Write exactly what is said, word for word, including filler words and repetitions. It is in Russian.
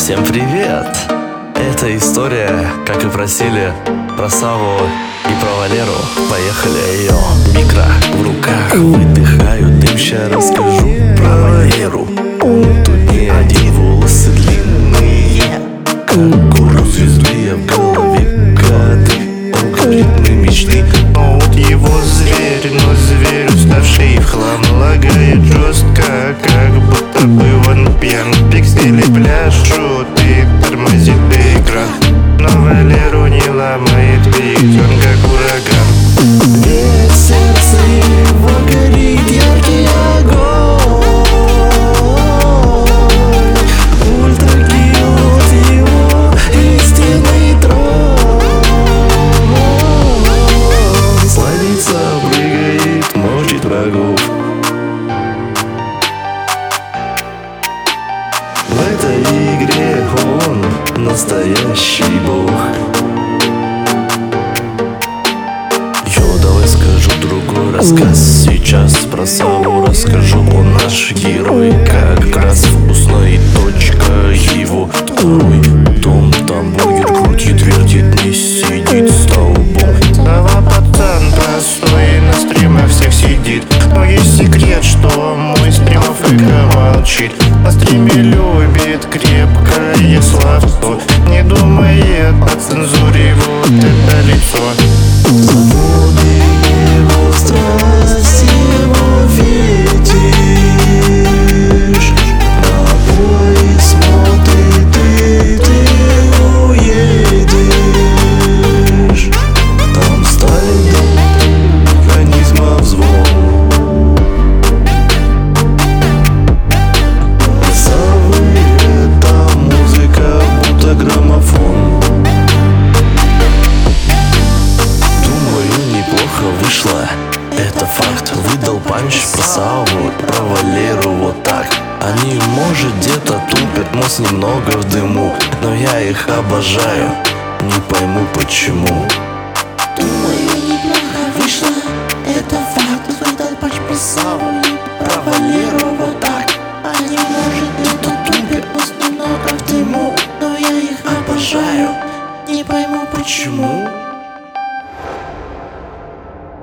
Всем привет! Это история, как и просили, про Савву и про Валеру. Поехали! Йо, микро в руках, выдыхаю дым, ща расскажу про Валеру. Он тут не один, волосы длинные, как гору звезды, а в голове кадры. Он говорит, мы мечты, но вот его зверь, но зверь уставший в хлам лагает жестко, как будто бы он пьян. Пиксели пляшут и тормозит экран, но Валеру не ломает, ведь он как ураган. ведь сердце его горит яркий огонь. Ультракиот его истинный трон. Сладится, прыгает, мочит врагов. В этой игре он настоящий бог. Йо, давай скажу другой рассказ. Сейчас про Савву расскажу. Он наш герой, как раз вкусная точка его. Второй дом, там бургер крутит, вертит, не сидит столбом. Сава пацан простой, на стримах всех сидит, но есть секрет, что мой стримов эко молчит. На стриме любит крепкое славство, не думает о цензуре, вот это лицо. Забуди его страсть, его фетиш. На бой смотрит и ты уедешь. Там сталь механизма звон. Саввы это музыка, будто граммофон. Неплохо вышло, это факт. Выдал панч про Савву, про Валеру вот так. Они, может, где-то тупят, мозг немного в дыму, но я их обожаю, не пойму почему.